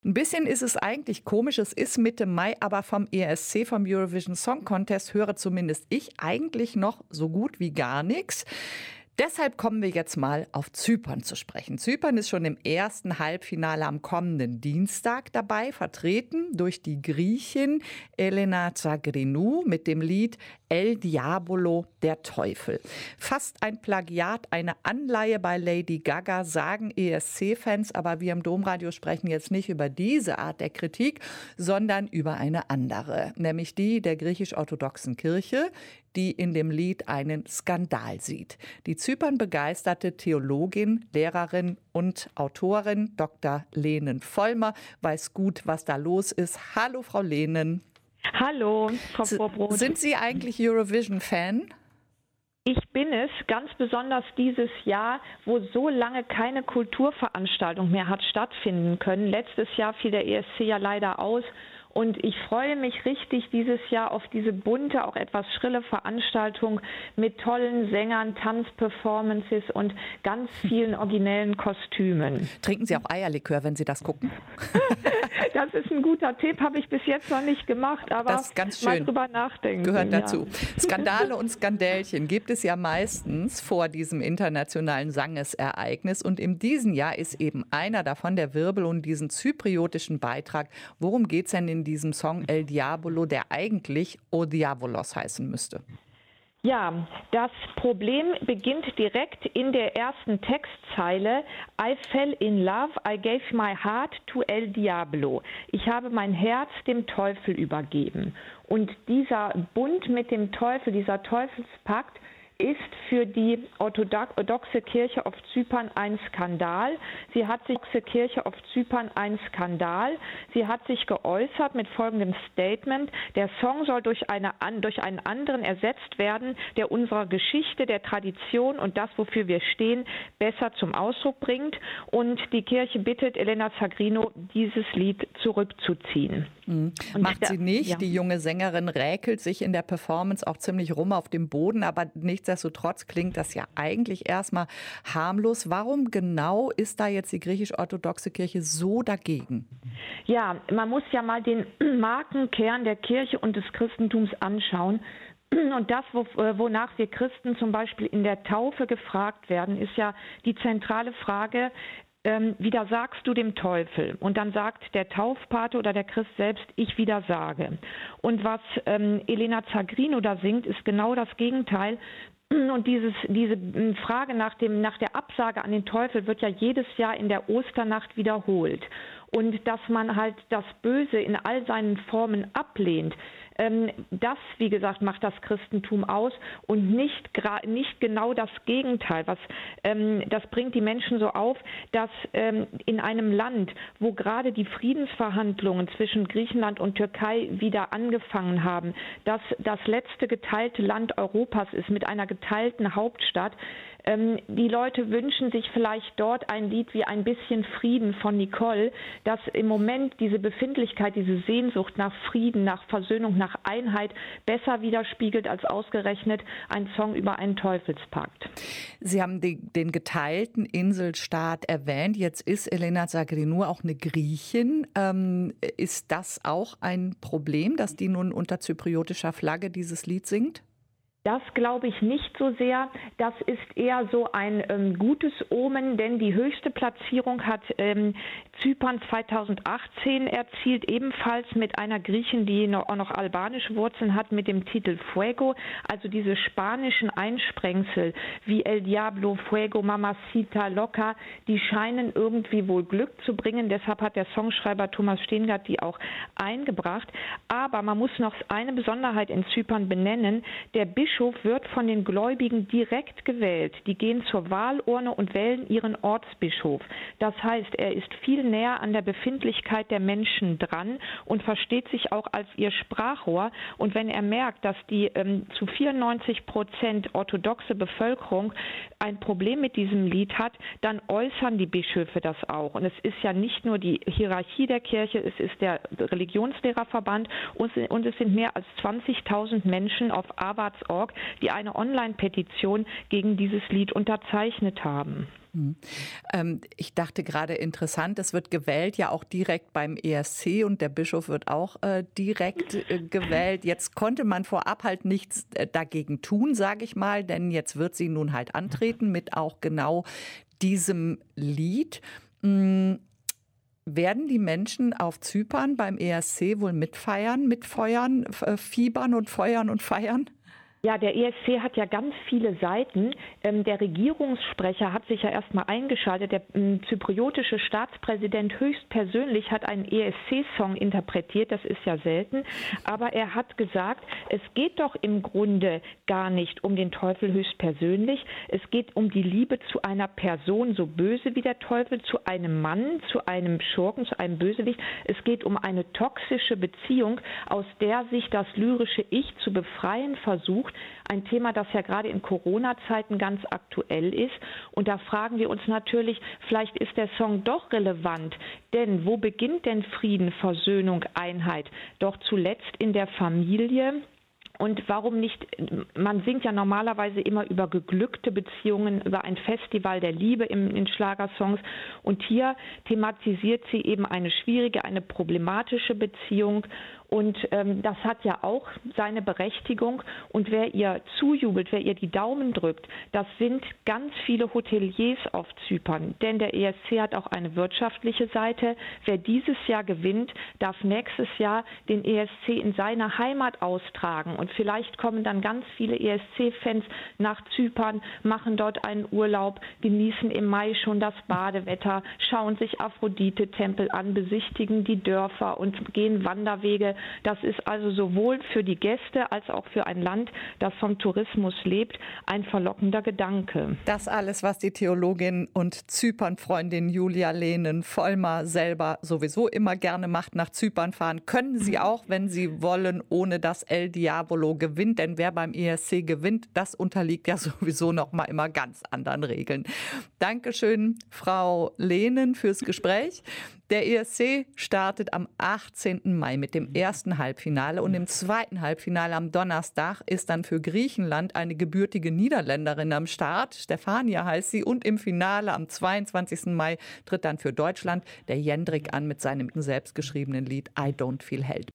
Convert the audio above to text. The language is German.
Ein bisschen ist es eigentlich komisch, es ist Mitte Mai, aber vom ESC, vom Eurovision Song Contest, höre zumindest ich eigentlich noch so gut wie gar nichts. Deshalb kommen wir jetzt mal auf Zypern zu sprechen. Zypern ist schon im ersten Halbfinale am kommenden Dienstag dabei, vertreten durch die Griechin Elena Tsagrinou mit dem Lied El Diabolo, der Teufel. Fast ein Plagiat, eine Anleihe bei Lady Gaga, sagen ESC-Fans, aber wir im Domradio sprechen jetzt nicht über diese Art der Kritik, sondern über eine andere, nämlich die der griechisch-orthodoxen Kirche, die in dem Lied einen Skandal sieht. Die Zypern-begeisterte Theologin, Lehrerin und Autorin Dr. Lenen Vollmer weiß gut, was da los ist. Hallo, Frau Lenen. Hallo, Frau Vorbrot. Sind Sie eigentlich Eurovision-Fan? Ich bin es, ganz besonders dieses Jahr, wo so lange keine Kulturveranstaltung mehr hat stattfinden können. Letztes Jahr fiel der ESC ja leider aus. Und ich freue mich richtig dieses Jahr auf diese bunte, auch etwas schrille Veranstaltung mit tollen Sängern, Tanzperformances und ganz vielen originellen Kostümen. Trinken Sie auch Eierlikör, wenn Sie das gucken? Das ist ein guter Tipp, habe ich bis jetzt noch nicht gemacht, aber das ist ganz schön. Mal drüber nachdenken. Gehört dazu. Ja. Skandale und Skandälchen gibt es ja meistens vor diesem internationalen Sangesereignis. Und in diesem Jahr ist eben einer davon der Wirbel um diesen zypriotischen Beitrag. Worum geht es denn in diesem Song El Diabolo, der eigentlich O Diabolos heißen müsste? Ja, das Problem beginnt direkt in der ersten Textzeile. I fell in love, I gave my heart to El Diablo. Ich habe mein Herz dem Teufel übergeben. Und dieser Bund mit dem Teufel, dieser Teufelspakt, ist für die orthodoxe Kirche auf Zypern ein Skandal. Sie hat sich geäußert mit folgendem Statement: Der Song soll durch einen anderen ersetzt werden, der unserer Geschichte, der Tradition und das, wofür wir stehen, besser zum Ausdruck bringt. Und die Kirche bittet Elena Tsagrinou, dieses Lied zurückzuziehen. Macht sie nicht. Ja. Die junge Sängerin räkelt sich in der Performance auch ziemlich rum auf dem Boden, aber nichtsdestotrotz klingt das ja eigentlich erstmal harmlos. Warum genau ist da jetzt die griechisch-orthodoxe Kirche so dagegen? Ja, man muss ja mal den Markenkern der Kirche und des Christentums anschauen. Und das, wonach wir Christen zum Beispiel in der Taufe gefragt werden, ist ja die zentrale Frage: Widersagst du dem Teufel? Und dann sagt der Taufpate oder der Christ selbst: Ich widersage. Und was Elena Tsagrinou da singt, ist genau das Gegenteil. Und diese Frage nach der Absage an den Teufel wird ja jedes Jahr in der Osternacht wiederholt. Und dass man halt das Böse in all seinen Formen ablehnt, das, wie gesagt, macht das Christentum aus und nicht genau das Gegenteil. Das bringt die Menschen so auf, dass in einem Land, wo gerade die Friedensverhandlungen zwischen Griechenland und Türkei wieder angefangen haben, dass das letzte geteilte Land Europas ist mit einer geteilten Hauptstadt, die Leute wünschen sich vielleicht dort ein Lied wie Ein bisschen Frieden von Nicole, das im Moment diese Befindlichkeit, diese Sehnsucht nach Frieden, nach Versöhnung, nach Einheit besser widerspiegelt als ausgerechnet ein Song über einen Teufelspakt. Sie haben den geteilten Inselstaat erwähnt. Jetzt ist Elena Tsagrinou auch eine Griechin. Ist das auch ein Problem, dass die nun unter zypriotischer Flagge dieses Lied singt? Das glaube ich nicht so sehr. Das ist eher so ein gutes Omen, denn die höchste Platzierung hat Zypern 2018 erzielt, ebenfalls mit einer Griechin, die auch noch albanische Wurzeln hat, mit dem Titel Fuego. Also diese spanischen Einsprengsel wie El Diablo, Fuego, Mamacita, Loca, die scheinen irgendwie wohl Glück zu bringen. Deshalb hat der Songschreiber Thomas Steengart die auch eingebracht. Aber man muss noch eine Besonderheit in Zypern benennen: Der Bischof wird von den Gläubigen direkt gewählt. Die gehen zur Wahlurne und wählen ihren Ortsbischof. Das heißt, er ist viel näher an der Befindlichkeit der Menschen dran und versteht sich auch als ihr Sprachrohr. Und wenn er merkt, dass die zu 94% orthodoxe Bevölkerung ein Problem mit diesem Lied hat, dann äußern die Bischöfe das auch. Und es ist ja nicht nur die Hierarchie der Kirche, es ist der Religionslehrerverband und es sind mehr als 20.000 Menschen auf Avaaz.org, die eine Online-Petition gegen dieses Lied unterzeichnet haben. Mhm. Ich dachte gerade interessant, es wird gewählt, ja auch direkt beim ESC und der Bischof wird auch direkt gewählt. Jetzt konnte man vorab halt nichts dagegen tun, sage ich mal, denn jetzt wird sie nun halt antreten mit auch genau diesem Lied. Werden die Menschen auf Zypern beim ESC wohl mitfeuern, fiebern und feuern und feiern? Ja, der ESC hat ja ganz viele Seiten. Der Regierungssprecher hat sich ja erstmal eingeschaltet. Der zypriotische Staatspräsident höchstpersönlich hat einen ESC-Song interpretiert. Das ist ja selten. Aber er hat gesagt, es geht doch im Grunde gar nicht um den Teufel höchstpersönlich. Es geht um die Liebe zu einer Person, so böse wie der Teufel, zu einem Mann, zu einem Schurken, zu einem Bösewicht. Es geht um eine toxische Beziehung, aus der sich das lyrische Ich zu befreien versucht. Ein Thema, das ja gerade in Corona-Zeiten ganz aktuell ist. Und da fragen wir uns natürlich, vielleicht ist der Song doch relevant. Denn wo beginnt denn Frieden, Versöhnung, Einheit? Doch zuletzt in der Familie. Und warum nicht, man singt ja normalerweise immer über geglückte Beziehungen, über ein Festival der Liebe in Schlagersongs. Und hier thematisiert sie eben eine schwierige, eine problematische Beziehung. Und das hat ja auch seine Berechtigung. Und wer ihr zujubelt, wer ihr die Daumen drückt, das sind ganz viele Hoteliers auf Zypern. Denn der ESC hat auch eine wirtschaftliche Seite. Wer dieses Jahr gewinnt, darf nächstes Jahr den ESC in seiner Heimat austragen. Und vielleicht kommen dann ganz viele ESC-Fans nach Zypern, machen dort einen Urlaub, genießen im Mai schon das Badewetter, schauen sich Aphrodite-Tempel an, besichtigen die Dörfer und gehen Wanderwege. Das ist also sowohl für die Gäste als auch für ein Land, das vom Tourismus lebt, ein verlockender Gedanke. Das alles, was die Theologin und Zypern-Freundin Julia Lehnen-Vollmer selber sowieso immer gerne macht, nach Zypern fahren, können sie auch, wenn sie wollen, ohne dass El Diavolo gewinnt. Denn wer beim ESC gewinnt, das unterliegt ja sowieso noch mal immer ganz anderen Regeln. Dankeschön, Frau Lehnen, fürs Gespräch. Der ESC startet am 18. Mai mit dem ersten Halbfinale und im zweiten Halbfinale am Donnerstag ist dann für Griechenland eine gebürtige Niederländerin am Start. Stefania heißt sie und im Finale am 22. Mai tritt dann für Deutschland der Jendrik an mit seinem selbstgeschriebenen Lied I Don't Feel Held.